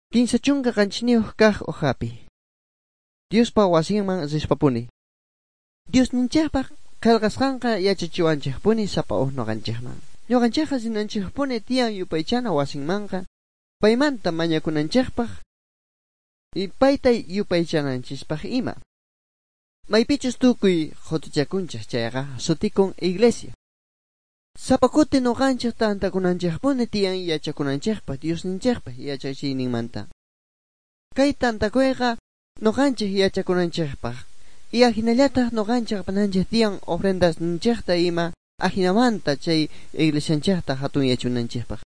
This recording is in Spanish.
Kinsachunqa qanchiniuq kaq uhapi Diospa wasinman rispapuni. Dios ninchaqpaq qillqasqanqa yachachiwanchikpuni sapa noqanchikman. Ñuqanchikqa rinanchikpuni tiyan yupaychana wasinmanqa paymanta mañakunanchikpaq y payta yupaychananchikpaq ima. Maypichus tukuy qhatuchakunchik chayqa sutikun iglesia. Sapakuti noqanchik tantakunanchikpuni tiyan yachakunanchikpaq Dios ninchikpaq yachachiyninmanta. Kay tantakuyqa noqanchik yachakunanchikpaq y ajinallataq noqanchik pananchik tiyan ofrendas ninchikta ima ajinamanta chay iglesianchikta hatun yachunanchikpaq.